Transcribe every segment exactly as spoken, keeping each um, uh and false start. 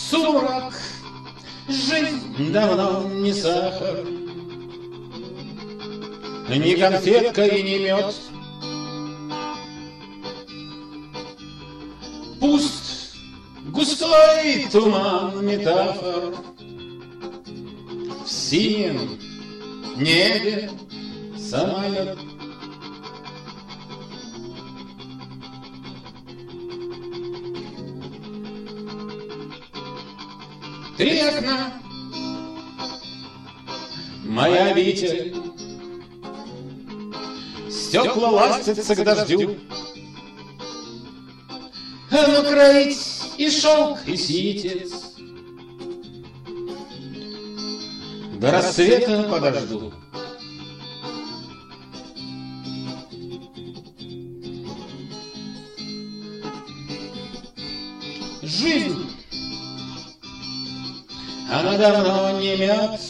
Сумрак, жизнь давно не сахар, ни конфетка и не мед. Пуст густой туман метафор, в синем небе самолет. Три окна, моя обитель, стекла ластятся к дождю. Но кроить и шелк, и ситец до рассвета подожду. Жизнь, она давно не мед,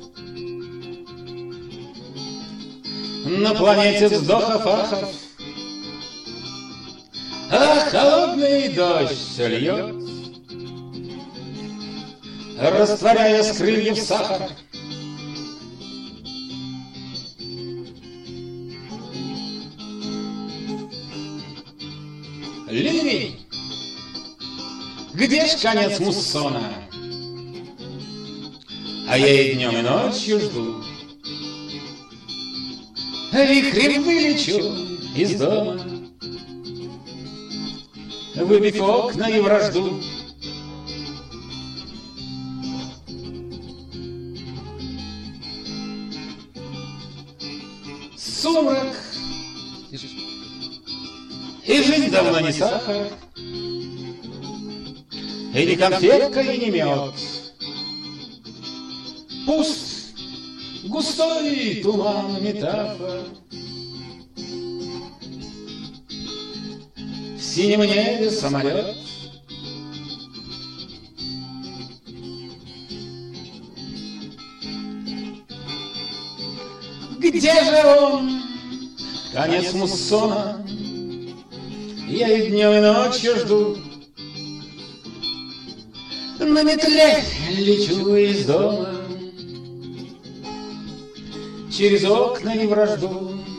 на планете вздохов ахов, а холодный дождь льет, растворяя с крыльев сахар. Ливень, где ж конец муссона? А я и днем, и ночью жду. Вихрем вылечу из дома, выбив окна и вражду. Сумрак, и жизнь давно не сахар, и не конфетка, и не мед. Пуст густой туман метафор, в синем небе самолет. Где же он, конец муссона? Я и днем, и ночью жду. На метле лечу из дома, через окна и вражду.